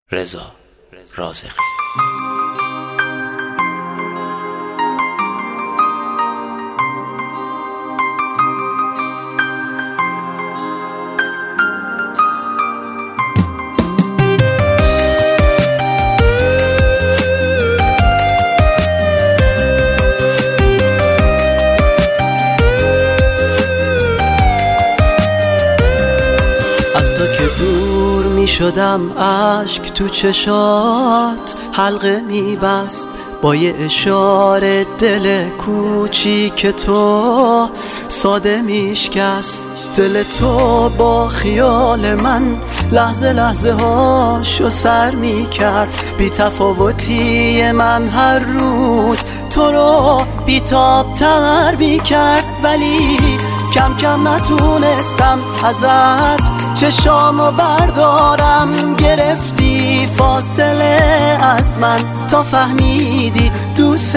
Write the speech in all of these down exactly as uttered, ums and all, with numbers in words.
رضا رازقی. از تو که دور می شدم عشق تو چشات حلقه می بست با یه اشاره دل کوچیک تو ساده می شکست دل تو با خیال من لحظه لحظه هاشو سر می کرد بی تفاوتی من هر روز تو رو بی تاب تر می کرد ولی کم کم نتونستم ازت چشامو بردارم گرفتی فاصله از من تا فهمیدی دوست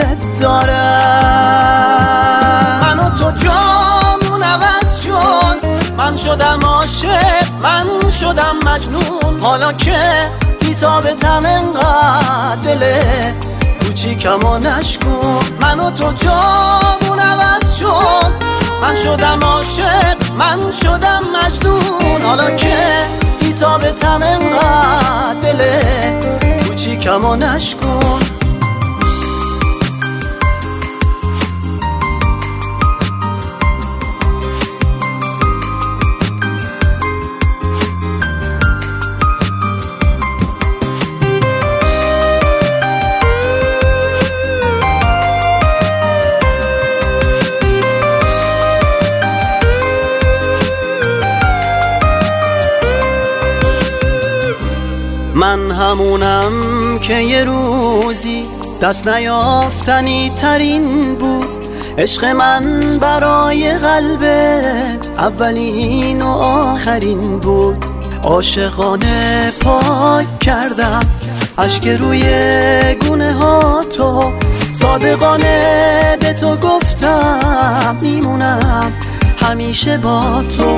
دارم من و تو جامون عوض شد من شدم عاشق من شدم مجنون حالا که بی‌تابتم انقدر دل کوچیکمو نشکن من و تو جامون عوض شد من شدم عاشق من شدم مجنون حالا که بی‌تابتم انقدر دل کوچیکمو نشکن من همونم که یه روزی دست نیافتنی ترین بود عشق من برای قلبت اولین و آخرین بود عاشقانه پاک کردم اشک روی گونه ها تو صادقانه به تو گفتم میمونم همیشه با تو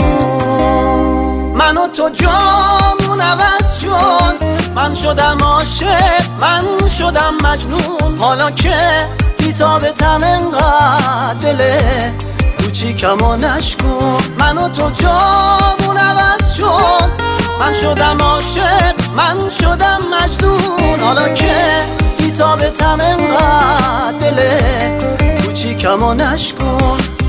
من و تو جامون عوض شد من شدم عاشق من شدم مجنون حالا که بی‌تابتم انقدر دل کوچیکمو نشکن من و تو جامون عوض شد من شدم عاشق من شدم مجنون حالا که بی‌تابتم انقدر دل کوچیکمو نشکن